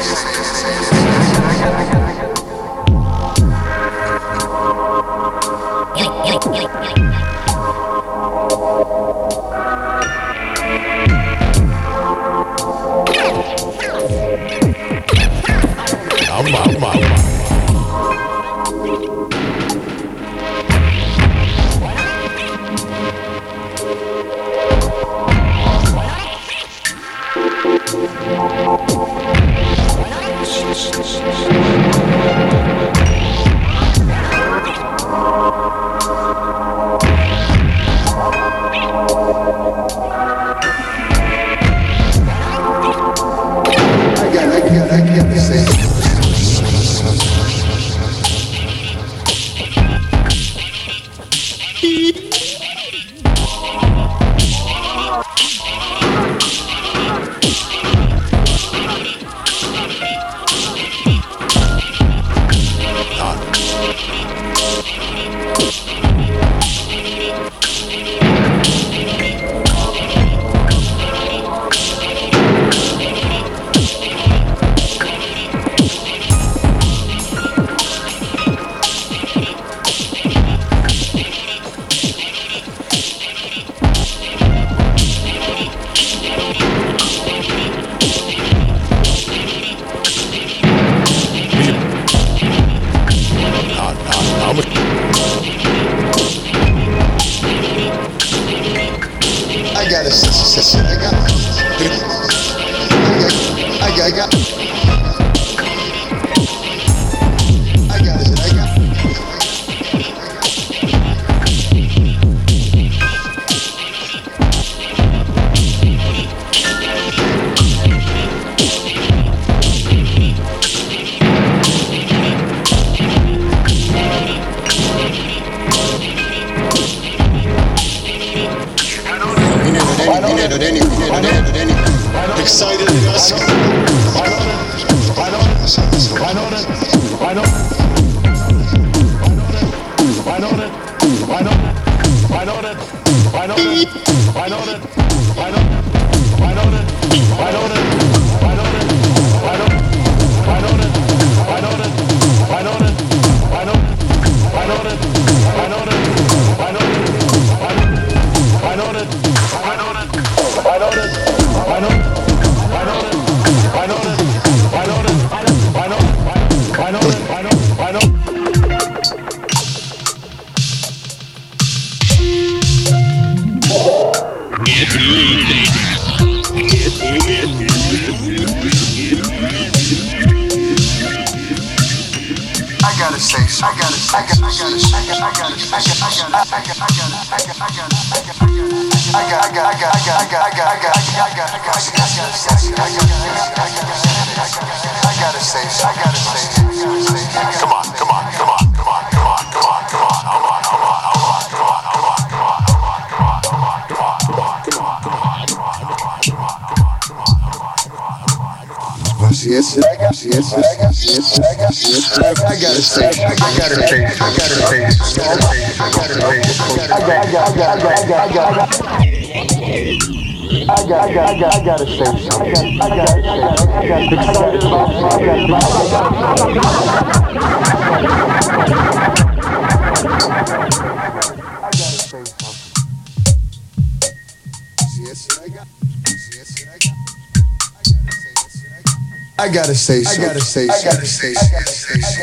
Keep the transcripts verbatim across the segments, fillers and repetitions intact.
I gotta say, I gotta say, I gotta say, I gotta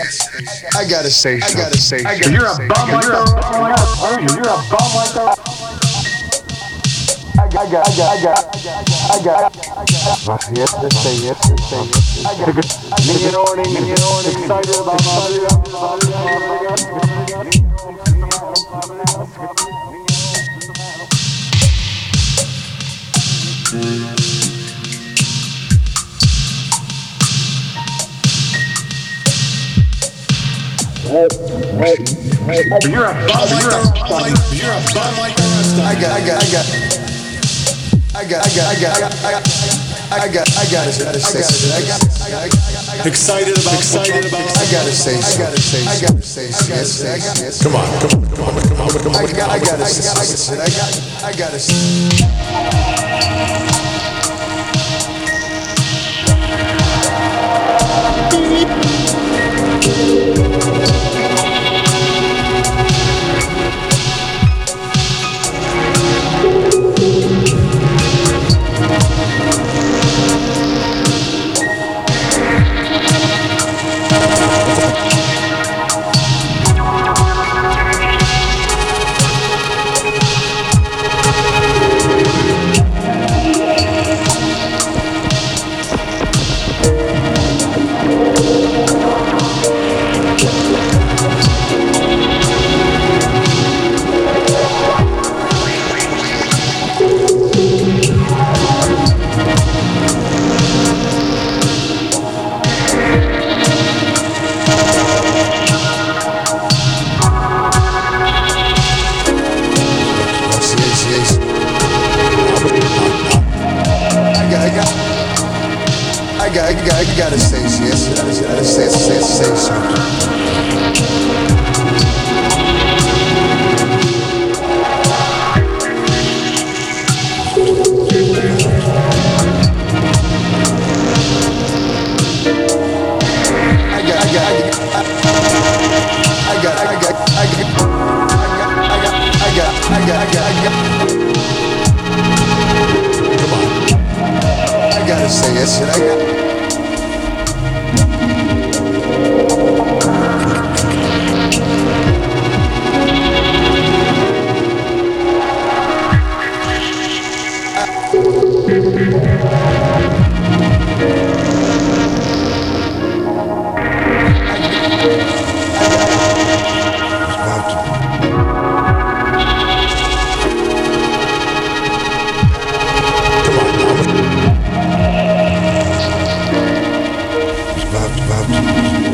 say, I gotta say, I gotta say. You're a bum like that. You're a bum like that. I got, I got, I got, I got, I got. Yes, yes, say, yes, yes, say, yes. I got. You know what I mean? You know what I'm excited about? You're a bum like that. You're a bum like that. I got, I got, I got. I got, I got, I got, I got, I got, I got it, I gotta say, I got, I got, excited about, excited about, I gotta say, I gotta say, I gotta say, yes, yes, yes. Come on, come on, come on, come on, come on. I got, I gotta say, I got, I gotta say. yes, I gotta say, say, say something. I got, I got, I got, I got, I got, I got, I got, I got. Come on. I gotta say yes, I got. About to, about to.